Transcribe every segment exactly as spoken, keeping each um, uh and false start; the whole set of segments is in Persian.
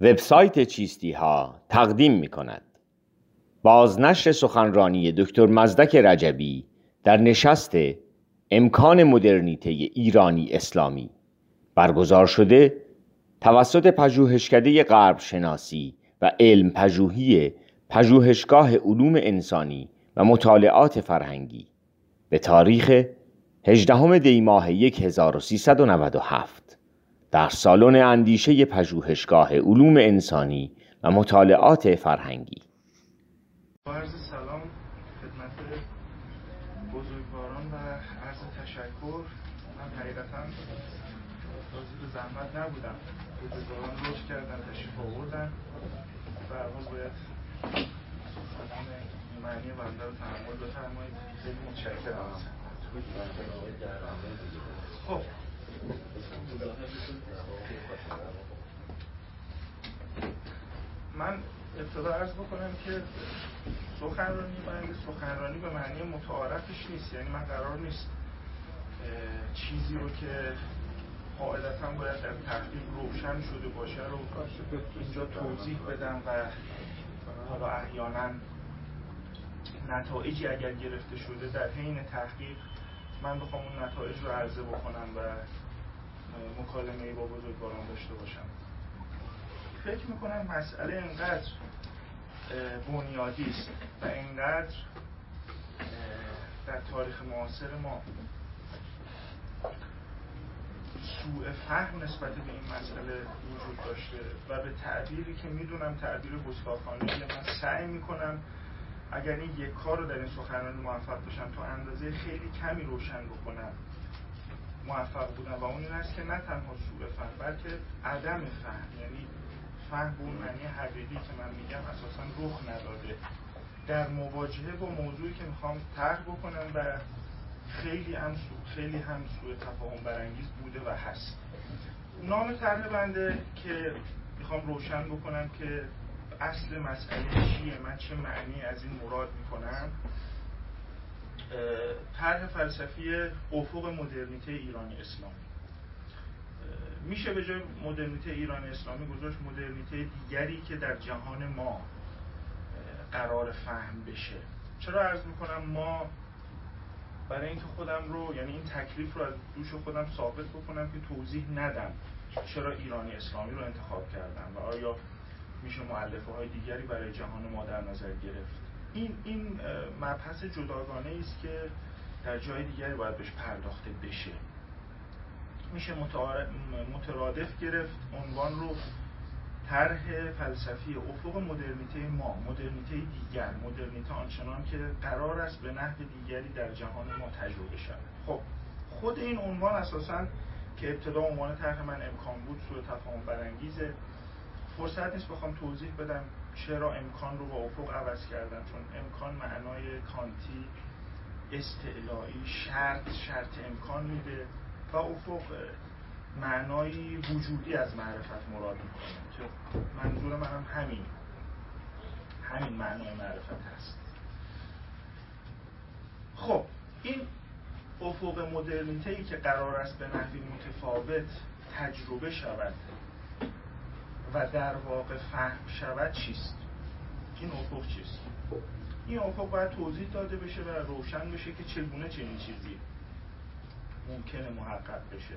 وبسایت چیستی ها تقدیم می کند بازنشر سخنرانی دکتر مزدک رجبی در نشست امکان مدرنیته ایرانی اسلامی برگزار شده توسط پژوهشکده غرب شناسی و علم پژوهی پژوهشگاه علوم انسانی و مطالعات فرهنگی به تاریخ هجدهم دی ماه هزار و سیصد و نود و هفت در سالن اندیشه پژوهشگاه علوم انسانی و مطالعات فرهنگی. با عرض سلام خدمت بزرگواران و عرض تشکر. من حقیقتا راضی به زحمت نبودم، بزرگواران لطف کردن تشریف آوردن و عوض باید سخنان معنی بنده رو تحمل بفرمایید. خیلی متشکرم. خب من ابتدا عرض بکنم که سخنرانی من سخنرانی به معنی متعارفش نیست، یعنی من قرار نیست چیزی رو که قاعدتا باید در تحقیق روشن شده باشه رو اینجا توضیح بدم و حالا احیانا نتایجی اگر گرفته شده در حین تحقیق من بخوام اون نتایج رو عرضه بکنم و مکالمه‌ای با بزرگواران داشته باشم. فکر میکنم مسئله اینقدر بنیادی است و اینقدر در تاریخ معاصر ما سوء فهم نسبت به این مسئله وجود داشته و به تعبیری که میدونم تعبیر گستاخانه‌ای من سعی میکنم اگر این یک کار رو در این سخنرانی موفق بشم تا اندازه خیلی کمی روشن بکنم موفق بودم و اون این است که نه تنها سوء فهم بلکه عدم فهم، یعنی فهم به اون معنی حقیقی که من میگم اساساً رخ نداده در مواجهه با موضوعی که میخوام طرح بکنم و خیلی هم سو خیلی هم سوء تفاهم برانگیز بوده و هست. نام طرح بنده که میخوام روشن بکنم که اصل مسئله چیه، من چه معنی از این مراد میکنم، طرح فلسفی افق مدرنیته ایرانی اسلامی. میشه به جای مدرنیته ایرانی اسلامی گذاشت مدرنیته دیگری که در جهان ما قرار فهم بشه. چرا عرض میکنم ما؟ برای اینکه خودم رو، یعنی این تکلیف رو از دوش خودم ثابت بکنم که توضیح ندم چرا ایرانی اسلامی رو انتخاب کردم و آیا میشه مؤلفه های دیگری برای جهان ما در نظر گرفت. این این مبحث جداگانه است که در جای دیگری باید بهش پرداخته بشه. میشه مترادف گرفت عنوان رو طرح فلسفی افق مدرنیته ما، مدرنیته دیگر، مدرنیته آنچنان که قرار است به نحو دیگری در جهان ما تجربه شود. خب خود این عنوان اساساً که ابتدا عنوان طرح من امکان بود سوء تفاهم برانگیزه. فرصت نیست بخوام توضیح بدم چرا امکان رو با افق عوض کردن، چون امکان معنای کانتی استعلایی شرط شرط امکان میده و افق معنای وجودی از معرفت مراد میکنه که منظور منم همین همین معنای معرفت هست. خب این افق مدرنیته‌ای که قرار است به نحوی متفاوت تجربه شود و در واقع فهم شود چیست؟ این افق چیست؟ این افق باید توضیح داده بشه و روشن بشه که چگونه چنین چیزی ممکنه محقق بشه.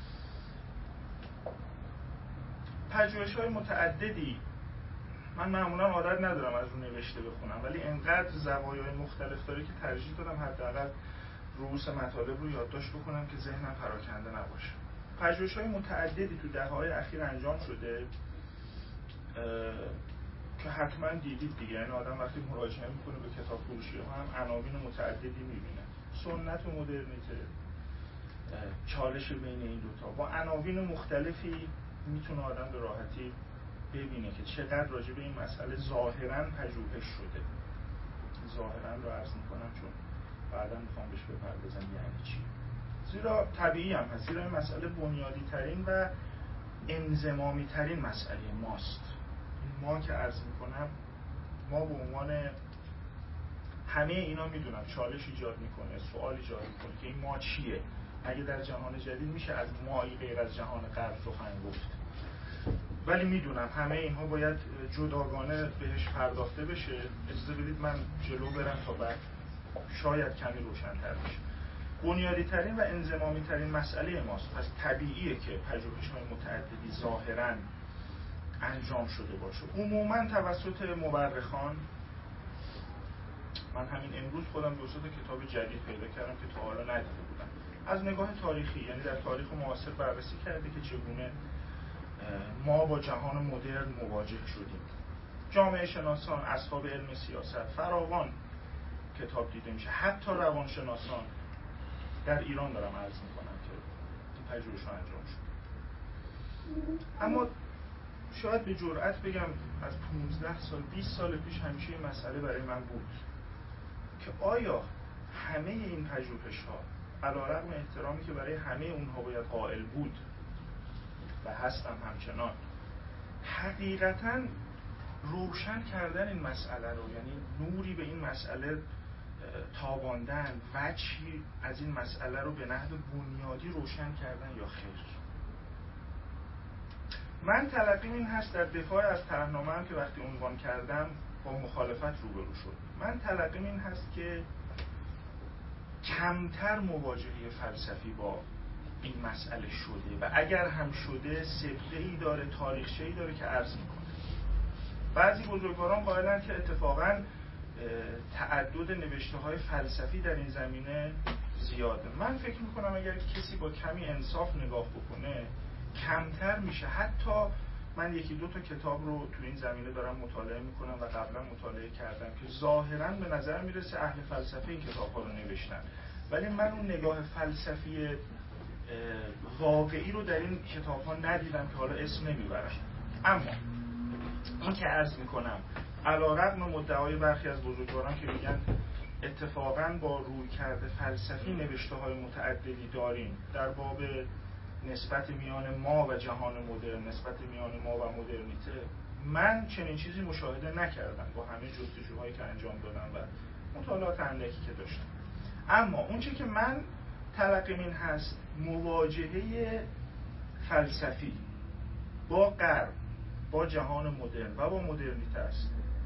پژوهش‌های متعددی، من معمولا عادت ندارم از رو نوشته بخونم ولی انقدر زوایای مختلف داره که ترجیح دادم حداقل رؤوس مطالب رو یادداشت بکنم که ذهنم پراکنده نباشه. پژوهش‌های متعددی تو دهه‌های اخیر انجام شده که حتما دیدید دیگه، یعنی آدم وقتی مراجعه میکنه به کتاب فروشی هم عناوین متعددی میبینه. سنت و مدرنیته، چالش بین این دوتا، با عناوین مختلفی میتونه آدم به راحتی ببینه که چقدر راجع به این مسئله ظاهراً پژوهش شده. ظاهراً رو عرض میکنم چون بعدا میخوام بهش بپردازم یعنی چی. زیرا طبیعی هم هست، زیرا این مسئله بنیادی ترین و انضمامی ترین مسئله ماست. ما که عرض میکنم ما به عنوان همه اینا میدونم چالش ایجاد میکنه، سوال ایجاد میکنه که این ما چیه؟ اگه در جهان جدید میشه از مایی غیر از جهان غرب سخن گفت؟ ولی میدونم همه اینها باید جداگانه بهش پرداخته بشه. اجازه بدید من جلو برم تا بعد شاید کمی روشن‌تر بشه. بنیادی ترین و انضمامی ترین مسئله ماست، پس طبیعیه که پژوهش‌های متعددی ظاهراً انجام شده باشه، عموماً توسط مورخان. من همین امروز خودم دو سه تا کتاب جدید پیدا کردم که تا حالا ندیده بودم، از نگاه تاریخی، یعنی در تاریخ معاصر بررسی کرده که چگونه ما با جهان مدرن مواجه شدیم. جامعه شناسان، اصحاب علم سیاست، فراوان کتاب دیده میشه، حتی روانشناسان. در ایران دارم عرض میکنم که این پژوهش‌ها انجام شد. اما شاید به جرئت بگم از پانزده سال بیست سال پیش همیشه این مسئله برای من بود که آیا همه این پژوهش‌ها علیرغم احترامی که برای همه اونها باید قائل بود و هستم همچنان، حقیقتاً روشن کردن این مسئله رو، یعنی نوری به این مسئله تاباندن، وجهی از این مسئله رو به نحو بنیادی روشن کردن یا خیر؟ من تلقیم این هست در دفاع از طرحنامه‌ام که وقتی عنوان کردم با مخالفت روبرو شد. من تلقیم این هست که کمتر مواجهه فلسفی با این مسئله شده و اگر هم شده سابقه‌ای داره، تاریخچه‌ای داره که عرض میکنه. بعضی بزرگواران قائلند که اتفاقاً تعدد نوشته‌های فلسفی در این زمینه زیاده. من فکر میکنم اگر کسی با کمی انصاف نگاه بکنه کمتر میشه. حتی من یکی دو تا کتاب رو تو این زمینه دارم مطالعه میکنم و قبلا مطالعه کردم که ظاهراً به نظر میرسه اهل فلسفه این کتاب‌ها رو نوشتن، ولی من اون نگاه فلسفی واقعی رو در این کتاب‌ها ندیدم که حالا اسم نمیبرم. اما این که عرض میکنم علیرغم مدعای برخی از بزرگواران که میگن اتفاقاً با رویکرد فلسفی نوشته‌های متعددی داریم در باب نسبت میان ما و جهان مدرن، نسبت میان ما و مدرنیته، من چنین چیزی مشاهده نکردم با همه جستجوهایی که انجام دادم و مطالعات اندکی که داشتم. اما اون چه که من تلقیم این هست مواجهه فلسفی با غرب، با جهان مدرن و با مدرنیته است.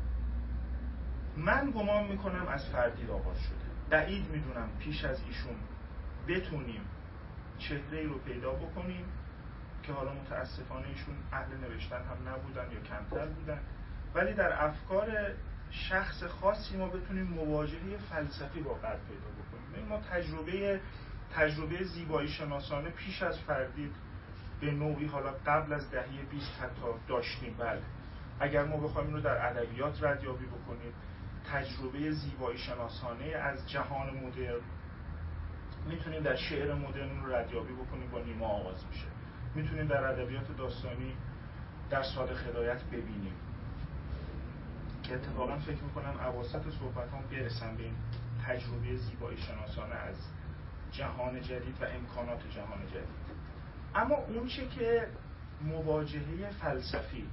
من گمان میکنم از فردی آغاز شده. بعید میدونم پیش از ایشون بتونیم چهره‌ای رو پیدا بکنیم که حالا متاسفانه ایشون اهل نوشتن هم نبودن یا کمتر بودن، ولی در افکار شخص خاصی ما بتونیم مواجهه فلسفی با غرب پیدا بکنیم. ما تجربه تجربه زیبایی شناسانه پیش از فردید به نوعی حالا قبل از دهه بیست حتی داشتیم. بله، اگر ما بخوایم اینو در ادبیات ردیابی بکنیم، تجربه زیبایی شناسانه از جهان مدرن میتونیم در شعر مدرن رو ردیابی بکنیم، با نیما آغاز میشه. میتونیم در ادبیات داستانی در صادق هدایت ببینیم که اتفاقا فکر میکنم اواسط صحبتام برسم به این تجربه زیبایی شناسانه از جهان جدید و امکانات جهان جدید. اما اون چه که مواجهه فلسفی،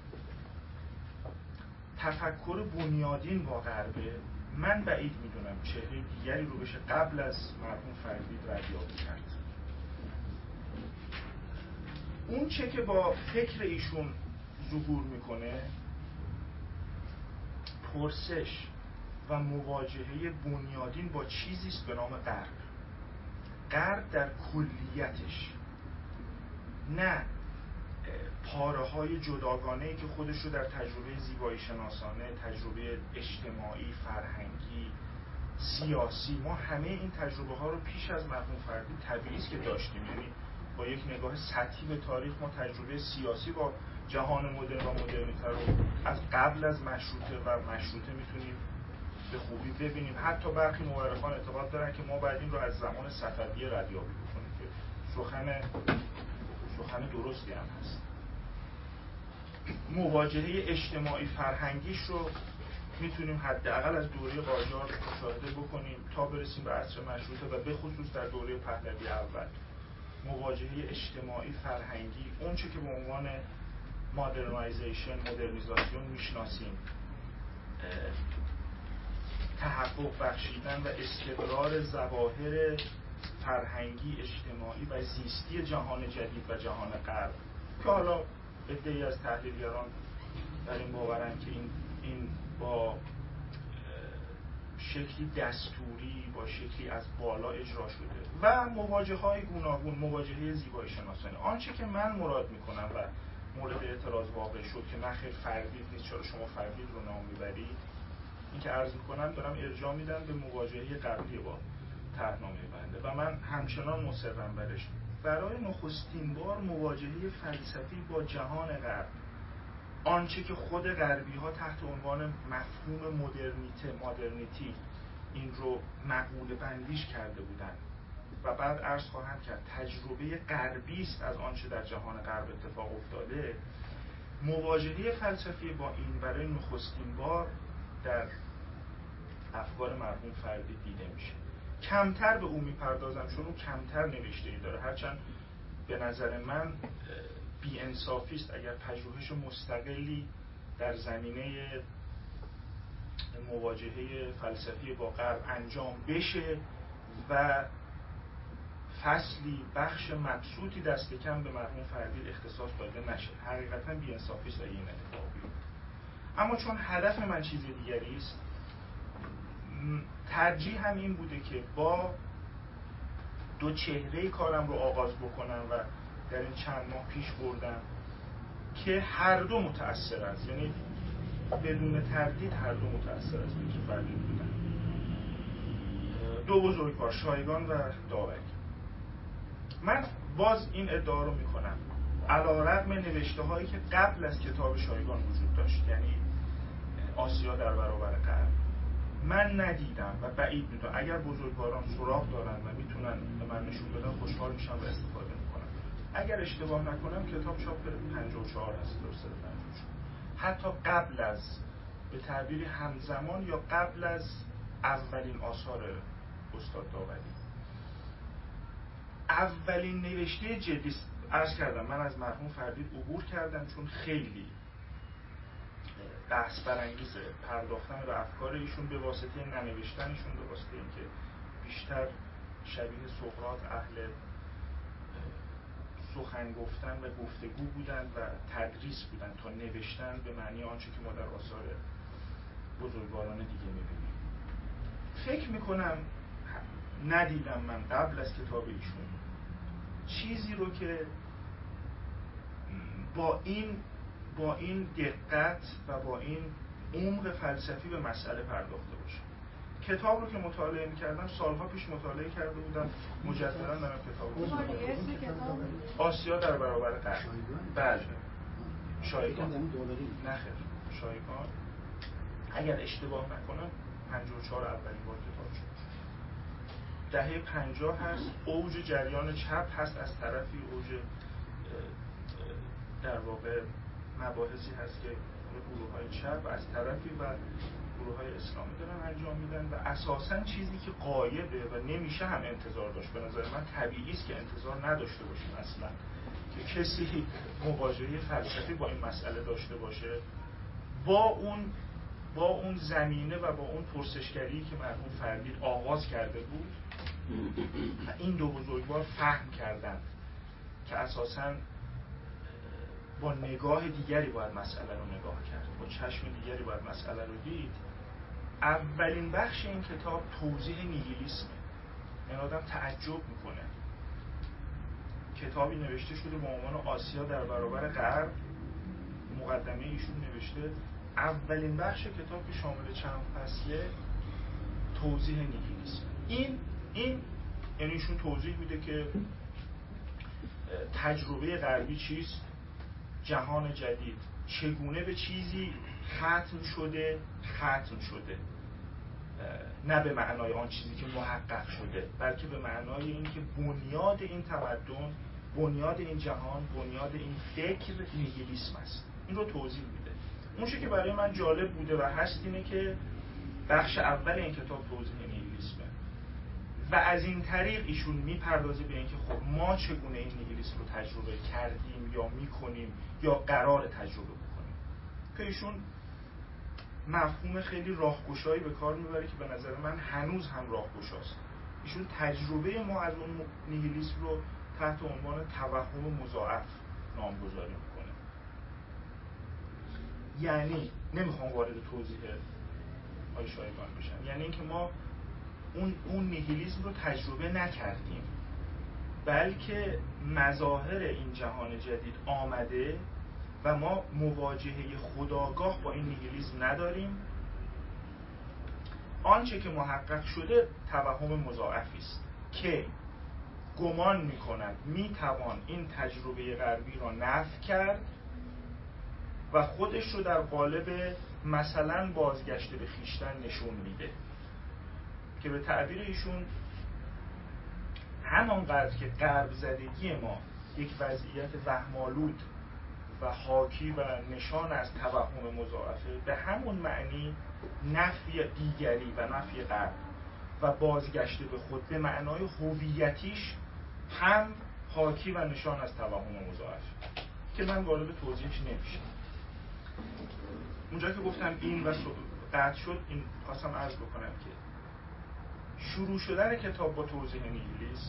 تفکر بنیادین با غربه، من بعید میدونم چهره دیگری رو بشه قبل از مرحوم فرید ردیابی کرد. اون چه که با فکر ایشون ظهور میکنه پرسش و مواجهه بنیادین با چیزیست به نام غرب. غرب در کلیتش، نه پاره‌های جداگانه‌ای که خودش رو در تجربه زیبایی شناسانه، تجربه اجتماعی، فرهنگی، سیاسی، ما همه این تجربه ها رو پیش از مرحوم فردی طبیعی است که داشتیم. یعنی با یک نگاه سطحی به تاریخ ما تجربه سیاسی با جهان مدرن و مدرنیته رو از قبل از مشروطه و مشروطه میتونیم به خوبی ببینیم. حتی برخی مورخان اعتقاد دارن که ما باید این رو از زمان صفویه ردیابی بکنیم که سخن سخن درستی هم هست. مواجهه اجتماعی فرهنگیش رو میتونیم حداقل از دوره قاجار مشاهده بکنیم تا برسیم به عصر مشروطه و به خصوص در دوره پهلوی اول. مواجهه اجتماعی فرهنگی، اون چه که به عنوان مادرنایزیشن، مدرنیزاسیون میشناسیم، تحقق بخشیدن و استقرار ظواهر فرهنگی، اجتماعی و زیستی جهان جدید و جهان غرب که حالا عده‌ای از تحلیلگران در این باورن که این این با شکلی دستوری، با شکلی از بالا اجرا شده و مواجهه‌های گوناگون، مواجهه زیبایی شناسانه. آنچه که من مراد میکنم و مورد اعتراض واقع شد که نه خیر فردید نیست، چرا شما فردید رو نام میبرید، این که عرض میکنم دارم ارجاع میدم به مواجهه قبلی با طرحنامه بنده و من همچنان مصرم برش. برای نخستین بار مواجهه فلسفی با جهان غرب، آنچه که خود غربی ها تحت عنوان مفهوم مدرنیته، مدرنیتی این رو مقوله بندیش کرده بودند و بعد عرض خواهم کرد تجربه غربی است از آنچه در جهان غرب اتفاق افتاده. مواجهه فلسفی با این برای نخستین بار در افکار مرحوم فردید دیده میشه. کمتر به او میپردازم چون او کمتر نوشته‌ای داره، هرچند به نظر من بی انصافی است اگر پژوهش مستقلی در زمینه مواجهه فلسفی با غرب انجام بشه و فصلی بخش مبسوطی دست کم به مرحوم فردید اختصاص داده نشه. حقیقتا بی انصافی است اگه این اتفاق بیفته. اما چون هدف من چیز دیگری است، ترجیح هم این بوده که با دو چهره کارم رو آغاز بکنم و در این چند ماه پیش بردم که هر دو متأثر است، یعنی بدون تردید هر دو متأثر است که فردید بودن. دو بزرگوار، شایگان و داوری. من باز این ادعا رو میکنم علی‌رغم نوشته هایی که قبل از کتاب شایگان وجود داشت، یعنی آسیا در برابر غرب، من ندیدم و بعید میدونم اگر بزرگواران سراغ دارن و میتونن به من نشون بدن خوشحال میشم و استفاده میکنم. اگر اشتباه نکنم کتاب چاپ پنجاه و چهار هست، درسته پنجاه و چهار، حتی قبل از، به تعبیری همزمان یا قبل از اولین آثار استاد داوری. اولین نوشته جدی عرض کردم من از مرحوم فردید عبور کردم چون خیلی بحث برانگیزه پرداختن به افکار ایشون به واسطه ننوشتنشون، به واسطه اینکه بیشتر شبیه سقراط اهل سخن گفتن و گفتگو بودند و تدریس بودند تا نوشتن به معنی آنچه که ما در آثار بزرگواران دیگه میبینیم. فکر میکنم ندیدم من قبل از کتاب ایشون چیزی رو که با این با این دقت و با این عمق فلسفی به مسئله پرداخته باشه. کتاب رو که مطالعه می‌کردم سالها پیش مطالعه کرده بودم، مجددا دارم کتاب رو کتاب آسیا در برابر غرب. بله شایگان نخیر شایگان اگر اشتباه نکنم پنجاه و چهار اولین بار کتاب شد. دهه پنجاه هست، اوج جریان چپ هست، از طرفی اوج در واقع مباحثی هست که گروه‌های چپ از طرفی و گروه‌های اسلامی دارن انجام میدن و اساساً چیزی که غایبه و نمیشه هم انتظار داشت، به نظر من طبیعی است که انتظار نداشته باشیم اصلا که کسی مواجهه فلسفی با این مسئله داشته باشه، با اون با اون زمینه و با اون پرسشگری که مرحوم فردید آغاز کرده بود و این دو بزرگوار فهم کردند که اساساً با نگاه دیگری باید مسئله رو نگاه کرد، با چشم دیگری باید مسئله رو دید. اولین بخش این کتاب توضیح نیهیلیسمه. یعنی آدم تعجب میکنه کتابی نوشته شده با عنوان آسیا در برابر غرب، مقدمه ایشون نوشته، اولین بخش کتاب که شامل چند فصله توضیح نیهیلیسم. این این یعنی ایشون توضیح میده که تجربه غربی چیست، جهان جدید چگونه به چیزی ختم شده ختم شده نه به معنای آن چیزی که محقق شده، بلکه به معنای این که بنیاد این تمدن، بنیاد این جهان، بنیاد این فکر نیهیلیسم است. این رو توضیح میده. اون چیزی که برای من جالب بوده و هست اینه که بخش اول این کتاب توضیح نیهیلیسمه و از این طریق ایشون میپردازه به اینکه خب ما چگونه این نیهیلیسم رو تجربه کردیم یا میکنیم یا قرار تجربه بکنیم، که ایشون مفهوم خیلی راهگشایی به کار میبره که به نظر من هنوز هم راهگشاست. ایشون تجربه ما از اون نیهیلیسم رو تحت عنوان توهم مضاعف نامگذاری میکنه. یعنی نمیخوام وارد توضیح آقای شایگان بشم، یعنی اینکه ما اون اون نیهیلیسم رو تجربه نکردیم، بلکه مظاهر این جهان جدید آمده و ما مواجهه خودآگاه با این نیهیلیسم نداریم. آنچه که محقق شده توهم مضاعفی است که گمان می‌کند می‌توان این تجربه غربی را نفی کرد و خودش رو در قالب مثلا بازگشت به خویشتن نشون میده، که به تعبیر ایشون همانقدر که غرب زدگی ما یک وضعیت وهم‌آلود و حاکی و نشان از توهم مضاعفه، به همون معنی نفی دیگری و نفی غرب و بازگشت به خود به معنای هویتیش هم حاکی و نشان از توهم مضاعفه، که من وارد توضیحش نمیشم. اونجا که گفتم این و قطع شد، این خواستم عرض بکنم که شروع شدن کتاب با توضیح نیهیلیسم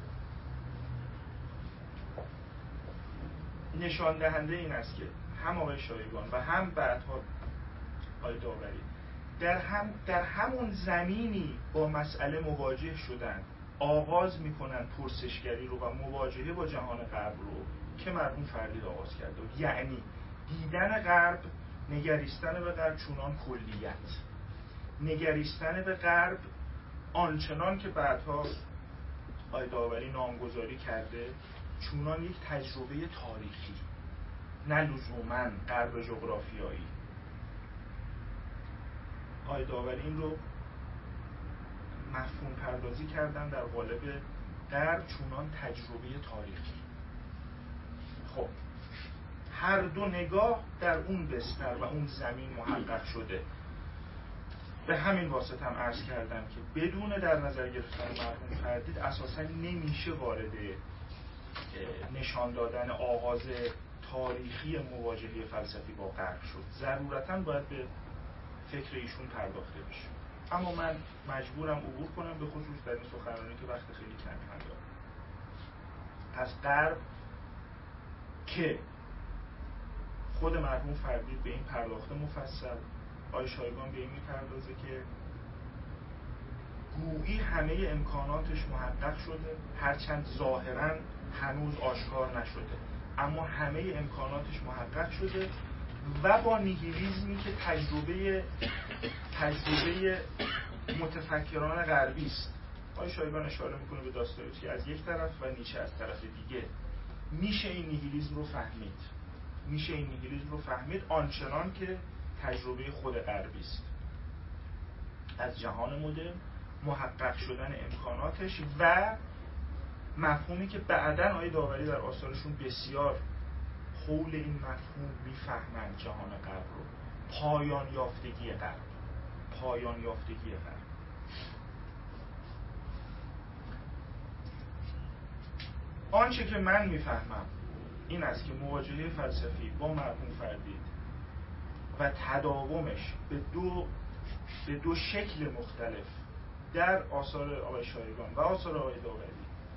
نشان دهنده این است که هم آقای شایگان و هم بعدها آقای داوری در هم در همون زمینی با مسئله مواجه شدن، آغاز میکنن پرسشگری رو و مواجهه با جهان غرب رو که مرحوم فردید آغاز کرده بود. یعنی دیدن غرب، نگریستن به غرب چونان کلیت، نگریستن به غرب آنچنان که بعدها آقای داوری نامگذاری کرده چونان یک تجربه تاریخی، نه لزوماً غرب جغرافیایی. آقای داوری این رو مفهوم پردازی کردن در قالب غرب چونان تجربه تاریخی. خب هر دو نگاه در اون بستر و اون زمین محقق شده. به همین واسطه هم عرض کردم که بدون در نظر گرفتن مرحوم فردید اساساً نمیشه وارد نشان دادن آغاز تاریخی مواجهه فلسفی با غرب شد. ضرورتاً باید به فکر ایشون پرداخته بشه، اما من مجبورم عبور کنم، به خصوص در این سخنرانی که وقت خیلی کمی من دارم. از غرب که خود مرحوم فردید به این پرداخته مفصل، آقای شایگان به این میپردازه که گویی همه امکاناتش محقق شده، هرچند ظاهراً هنوز آشکار نشده، اما همه امکاناتش محقق شده و با نیهیلیزمی که تجربه تجربه متفکران غربی است. آقای شایگان اشاره میکنه به داستایوفسکی از یک طرف و نیچه از طرف دیگه. میشه این نیهیلیزم رو فهمید، میشه این نیهیلیزم رو فهمید آنچنان که تجربه خود غربی است از جهان مدرن، محقق شدن امکاناتش و مفهومی که بعداً آقای داوری در آثارشون بسیار حول این مفهوم میفهمند جهان غرب رو، پایان یافتگی غرب، پایان یافتگی غرب. آنچه که من میفهمم این است که مواجهه فلسفی با مرحوم فردید و تداومش به دو به دو شکل مختلف در آثار آقای شایگان و آثار آقای داوری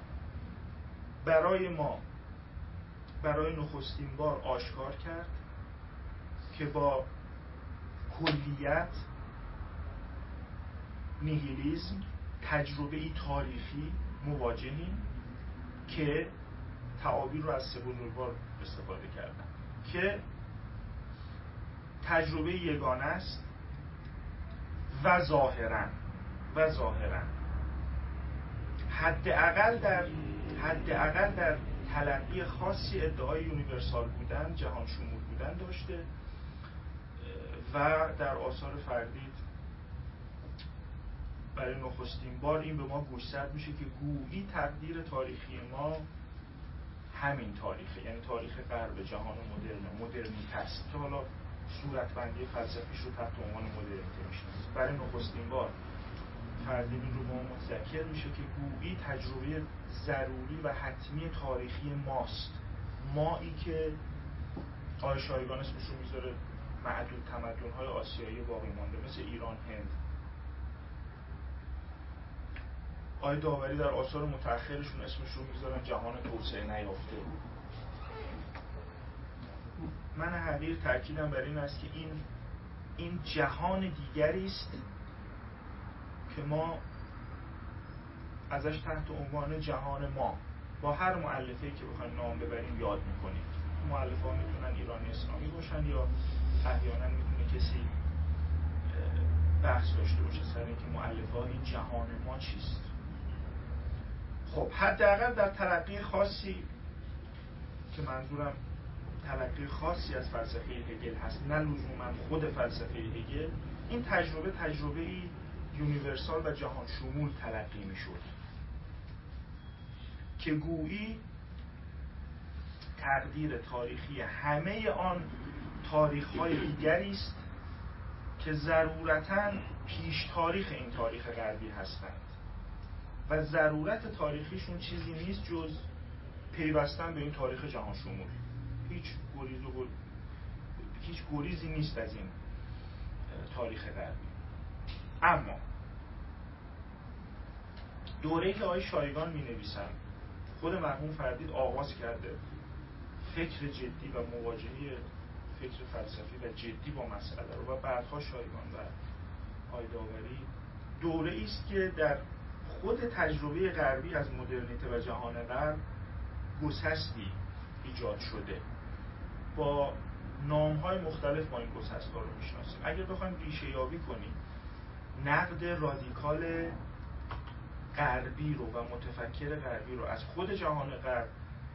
برای ما برای نخستین بار آشکار کرد که با کلیت، نیهیلیزم، تجربه‌ای تاریخی مواجهیم که تعابیر رو از سه بزرگوار استفاده کردن که تجربه یگانه است و ظاهراً و ظاهراً حداقل در حداقل در تلقی خاصی ادعای یونیورسال بودن، جهان شمول بودن داشته و در آثار فردید برای نخستین بار این به ما گوشزد میشه که گویی تقدیر تاریخی ما همین تاریخه، یعنی تاریخ غرب، جهان مدرن، مدرنیته است که حالا صورتبندی فلسفیش رو تحت عنوان مدرنیته میشناسه. برای نخستین بار فردید رو به ما متذکر میشه که گویی تجربه ضروری و حتمی تاریخی ماست، مایی که آقای شایگان اسمش رو میذاره معدود تمدن‌های آسیایی باقی مانده مثل ایران، هند. آقای داوری در آثار متأخرشون اسمش رو میذارن جهان توسعه نیافته. من حقیر تأکیدم بر این است که این این جهان دیگری است که ما ازش تحت عنوان جهان ما با هر مؤلفه‌ای که بخوایم نام ببریم یاد میکنیم. مؤلفه‌ها میتونن ایرانی اسلامی باشن یا احیانا میتونه کسی بحث داشته باشه سر اینکه مؤلفه‌ها این جهان ما چیست. خب حداقل در تلقی خاصی که منظورم تلقی خاصی از فلسفه هگل هست، نه لزوما خود فلسفه هگل، این تجربه تجربه‌ای یونیورسال و جهان شمول تلقی میشد که گویی تقدیر تاریخی همه آن تاریخ‌های دیگری است که ضرورتاً پیش تاریخ این تاریخ غربی هستند و ضرورت تاریخیشون چیزی نیست جز پیوستن به این تاریخ جهان شمول. هیچ گریز و گر... هیچ گریزی نیست از این تاریخ غربی. اما دوره‌ای که آقای شایگان می‌نویسن خود مرحوم فردید آغاز کرده فکر جدی و مواجهه فکر فلسفی و جدی با مسئله رو و بعدها شایگان و آقای داوری، دوره‌ای است که در خود تجربه غربی از مدرنیته و جهان غرب گسستی ایجاد شده. با نام‌های مختلف با این گسست‌ها رو می‌شناسیم. اگر بخوایم ریشه یابی کنیم نقد رادیکال غربی رو و متفکر غربی رو از خود جهان غرب،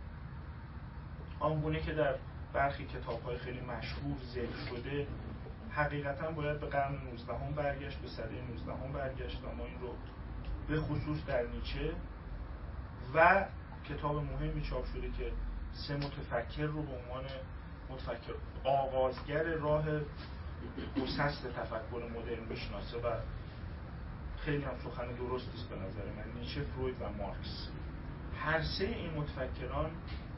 آنگونه که در برخی کتاب‌های خیلی مشهور ذکر شده، حقیقتاً باید به قرن نوزدهم برگشت، به سده نوزدهم برگشت و ما این رو به خصوص در نیچه و کتاب مهمی چاپ شده که سه متفکر رو به عنوان متفکر آغازگر راه گسست تفکر مدرن میشناسه و خیلی هم سخن درستی است به نظر من. نیچه، فروید و مارکس، هر سه این متفکران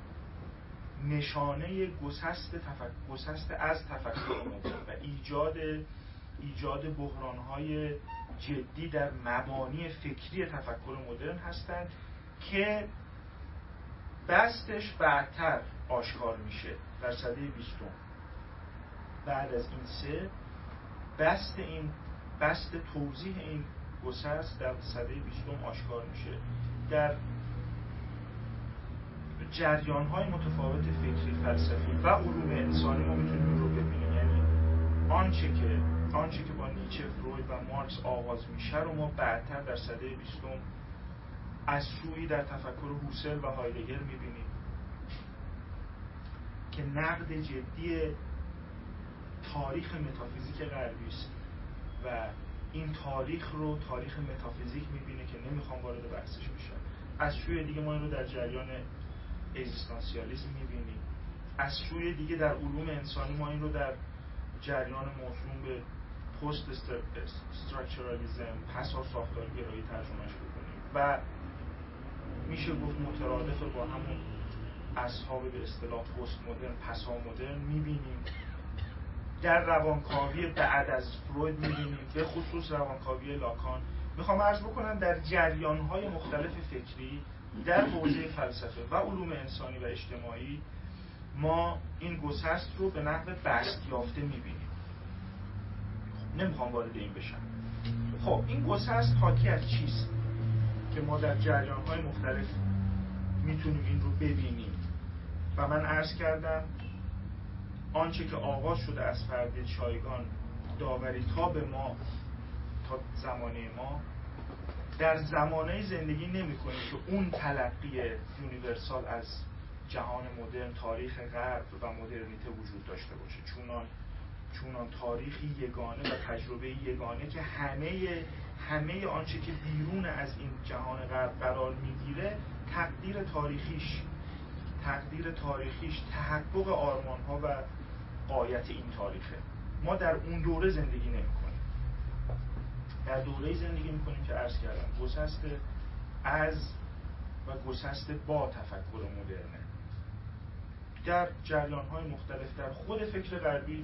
نشانه گسست تفکر گسست از تفکر مدرن و ایجاد ایجاد بحران‌های جدی در مبانی فکری تفکر مدرن هستند که بستش بعدتر آشکار میشه در سده بیستم. بعد از این سه بست این بست توضیح این گسست در سده بیستم آشکار میشه در جریان‌های متفاوت فکری، فلسفی و علوم انسانی. ما میتونیم این رو ببینیم، یعنی آنچه که آنچه که با نیچه، فروید و مارکس آغاز میشه رو ما بعدتر در سده بیستم از سوی در تفکر هوسل و هایدگر میبینیم که نقد جدی تاریخ متافیزیک غربی است و این تاریخ رو تاریخ متافیزیک میبینه که نمیخوام وارد بحثش بشم. از سوی دیگه ما این رو در جریان اگزیستانسیالیسم میبینیم. از سوی دیگه در علوم انسانی ما این رو در جریان موسوم به پست استراکچرالیسم، پسا ساختارگرایی ترجمهش بکنیم و میشه گفت مترادف با همون اصحاب به اصطلاح پست مدرن، پسا مدرن میبینیم. در روانکاوی بعد از فروید میبینیم، به خصوص روانکاوی لاکان. میخوام عرض بکنم در جریان‌های مختلف فکری در حوزه فلسفه و علوم انسانی و اجتماعی ما این گسست رو به نحو بست یافته میبینیم. نمیخوام وارد این بشم. خب این گسست حاکی از چیست که ما در جریان‌های مختلف میتونیم این رو ببینیم؟ و من عرض کردم آنچه که آغاز شده از فردید، شایگان، داوری تا به ما، تا زمانه ما، در زمانه زندگی نمی کنیم که اون تلقی یونیورسال از جهان مدرن، تاریخ غرب و مدرنیته وجود داشته باشه، چونان چونان تاریخی یگانه و تجربه یگانه که همه همه آنچه که بیرون از این جهان غرب قرار میگیره تقدیر تاریخیش تقدیر تاریخیش تحقق آرمان‌ها و غایت این تاریخه. ما در اون دوره زندگی نمی‌کنیم. در دوره‌ای زندگی می‌کنیم که عرض کردم گسست از و گسست با تفکر مدرنه. در جریان‌های مختلف در خود فکر غربی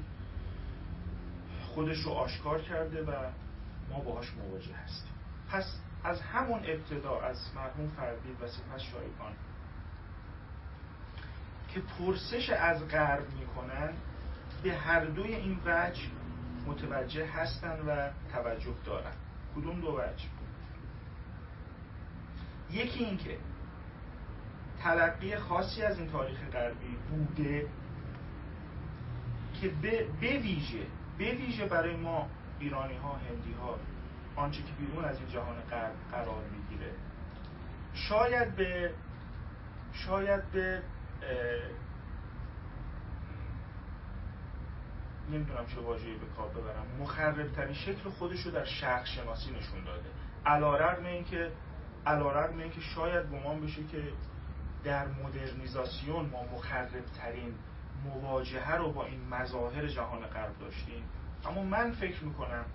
خودش رو آشکار کرده و ما باهاش مواجه هستیم. پس از همون ابتدا از مرحوم فردید و سپس شایگان که پرسش از غرب میکنن به هر دوی این وجه متوجه هستن و توجه دارن. کدوم دو وجه؟ یکی این که تلقی خاصی از این تاریخ غربی بوده که به ویژه به ویژه برای ما ایرانی ها، هندی ها، آنچه که بیرون از این جهان غرب قرار میگیره، شاید به شاید به نمیدونم چه واژه‌ای به کار ببرم، مخرب‌ترین شکل خودش رو در شرق شناسی نشون داده. علی‌رغم اینکه علی‌رغم اینکه شاید گمان بشه که در مدرنیزاسیون ما مخرب‌ترین مواجهه رو با این مظاهر جهان غرب داشتیم، اما من فکر میکنم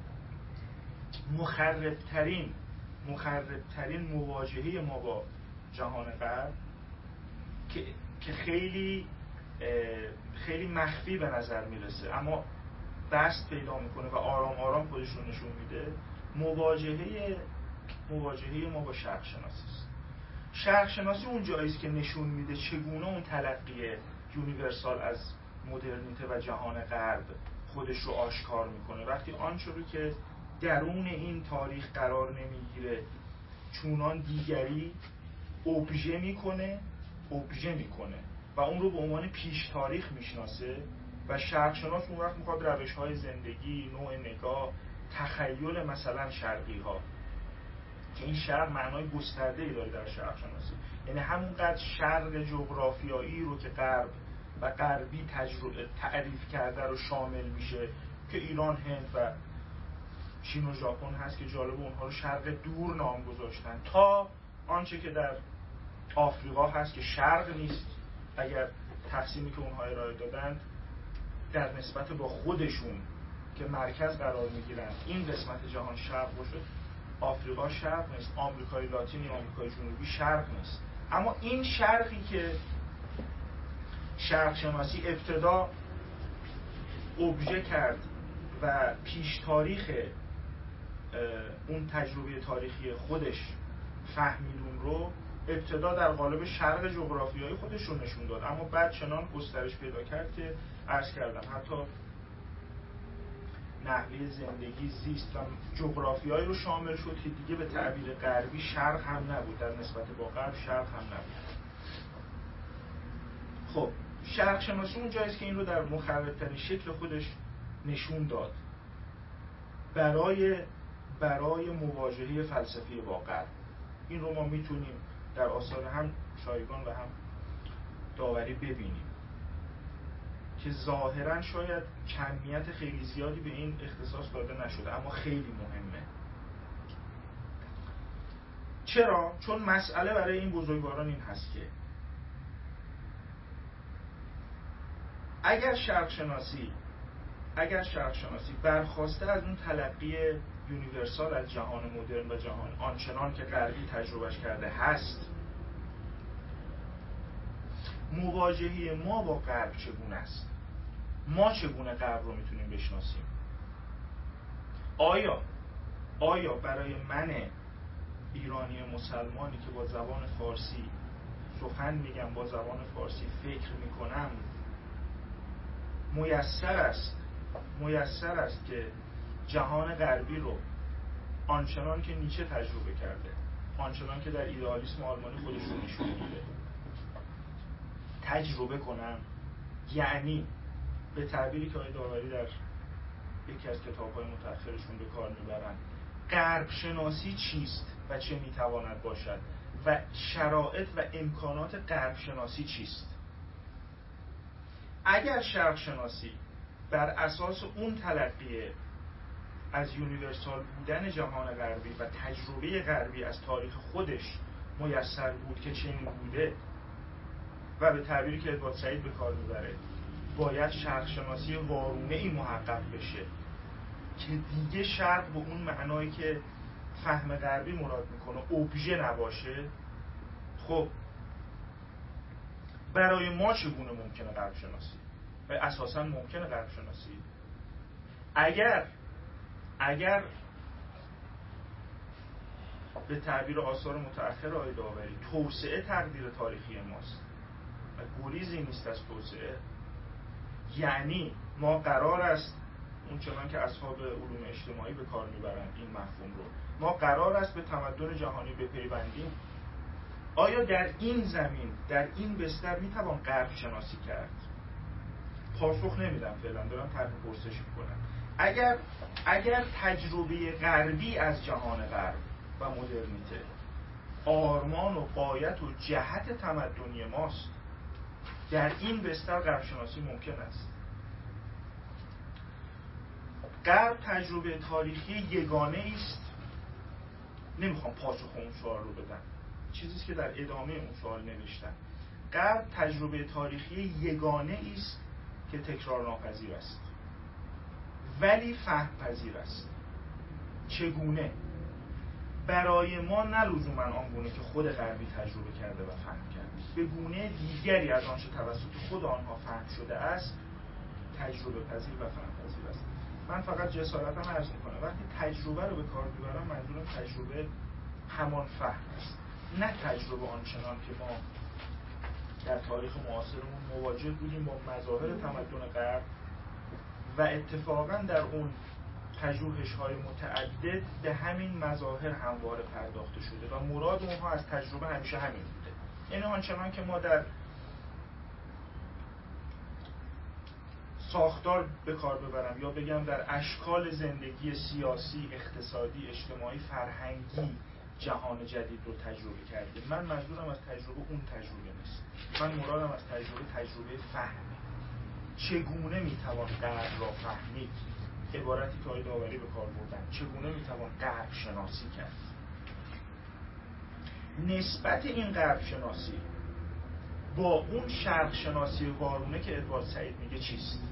مخرب‌ترین مخرب‌ترین مواجهه ما با جهان غرب که که خیلی خیلی مخفی به نظر میرسه اما دست پیدا میکنه و آرام آرام خودش رو نشون میده، مواجهه مواجهه ما با شرق شناسی است. شرق شناسی اون جایی است که نشون میده چگونه اون تلقی یونیورسال از مدرنیته و جهان غرب خودش رو آشکار میکنه. وقتی آنچه رو که درون این تاریخ قرار نمیگیره چونان دیگری ابژه میکنه ابژه میکنه و اون رو به عنوان پیش تاریخ میشناسه و شرق شناس اون وقت میخواد روش های زندگی، نوع نگاه، تخیل مثلا شرقی ها، که این شرق معنای گسترده ای داره در شرق شناسی، یعنی همونقدر شرق جغرافیایی رو که غرب و غربی تجربه تعریف کرده رو شامل میشه که ایران، هند و چین و ژاپن هست که جالب اونها رو شرق دور نام گذاشتن، تا آنچه که در آفریقا هست که شرق نیست اگر تقسیمی که اونها ارائه دادند در نسبت با خودشون که مرکز قرار میگیرن این قسمت جهان شرق باشه، آفریقا شرق نیست، آمریکای لاتین یا آمریکای جنوبی شرق نیست. اما این شرقی که شرق شناسی ابتدا ابژه کرد و پیش تاریخ اون تجربه تاریخی خودش فهمید، اون رو ابتدا در قالب شرق جغرافیایی خودش رو نشون داد، اما بعد چنان گسترش پیدا کرد که عرض کردم حتی نحوه زندگی، زیست و جغرافیایی رو شامل شد که دیگه به تعبیر غربی شرق هم نبود، در نسبت با غرب شرق هم نبود. خب شرق شناسی اون جاییست که این رو در مخرب‌ترین شکل خودش نشون داد برای برای مواجهه فلسفی با غرب. این رو ما میتونیم در آثار هم شایگان و هم داوری ببینیم که ظاهرا شاید کمیت خیلی زیادی به این اختصاص داده نشده اما خیلی مهمه. چرا؟ چون مسئله برای این بزرگواران این هست که اگر شرق شناسی اگر شرق شناسی برخواسته از اون تلقی یونیورسال از جهان مدرن و جهان آنچنان که غربی تجربهش کرده هست، مواجهه ما با غرب چگونه است؟ ما چگونه غرب رو میتونیم بشناسیم؟ آیا آیا برای من ایرانی مسلمانی که با زبان فارسی سخن میگم، با زبان فارسی فکر میکنم، میسر است میسر است که جهان غربی رو آنچنان که نیچه تجربه کرده، آنچنان که در ایدئالیسم آلمانی خودش رو نشون میده تجربه کنم؟ یعنی به تعبیری که آقای داوری در یکی از کتاب‌های متأخرشون به کار میبرن، غرب شناسی چیست و چه میتواند باشد و شرایط و امکانات غرب شناسی چیست؟ اگر شرق شناسی بر اساس اون تلقی از یونیورسال بودن جهان غربی و تجربه غربی از تاریخ خودش میسر بود که چنین بوده و به تعبیری که ادوارد سعید به کار میبره باید شرق شناسی وارونه ای محقق بشه که دیگه شرق به اون معنایی که فهم غربی مراد میکنه ابژه نباشه، خب برای ما چگونه ممکنه غرب شناسی؟ و اساساً ممکنه غرب شناسی اگر اگر به تعبیر آثار متأخر آقای داوری توسعه تقدیر تاریخی ماست. و گریزی نیست از توسعه. یعنی ما قرار است اون چنان که اصحاب علوم اجتماعی به کار میبرند این مفهوم رو، ما قرار است به تمدن جهانی بپیوندیم. آیا در این زمین، در این بستر میتوان غرب شناسی کرد؟ پاسخ نمیدم فعلا، دارم طرح پرسش میکنم. اگر اگر تجربه غربی از جهان غرب و مدرنیته آرمان و غایت و جهت تمدنی ماست، در این بستر غرب شناسی ممکن است. غرب تجربه تاریخی یگانه است. نمیخوام پاسخ اون سوال رو بدم، چیزیست که در ادامه اون سوال نوشتم. غرب تجربه تاریخی یگانه است که تکرار ناپذیر است ولی فهم پذیر است. چگونه؟ برای ما نه لزوما آنگونه که خود غربی تجربه کرده و فهم کرده، به گونه دیگری از آنچه توسط خود آنها فهم شده است تجربه پذیر و فهم پذیر است. من فقط جسارتم عرض میکنم وقتی تجربه رو به کار میبرم منظورم تجربه همان فهم است، نه تجربه آنچنان که ما در تاریخ معاصرمون مواجه بودیم با مظاهر تمدن غرب و اتفاقا در اون پژوهش‌های متعدد به همین مظاهر همواره پرداخته شده و مراد اونها از تجربه همیشه همین بوده. یعنی آنچنان که ما در ساختار به کار ببرم یا بگم در اشکال زندگی سیاسی، اقتصادی، اجتماعی، فرهنگی جهان جدید رو تجربه کردیم. من منظورم از تجربه اون تجربه نیست. من مرادم از تجربه تجربه فهمه. چگونه میتوان غرب را فهمید؟ عبارتی که آقای داوری به کار بردن. چگونه میتوان غرب شناسی کرد؟ نسبت این غرب شناسی با اون شرق شناسی وارونه که ادوارد سعید میگه چیست؟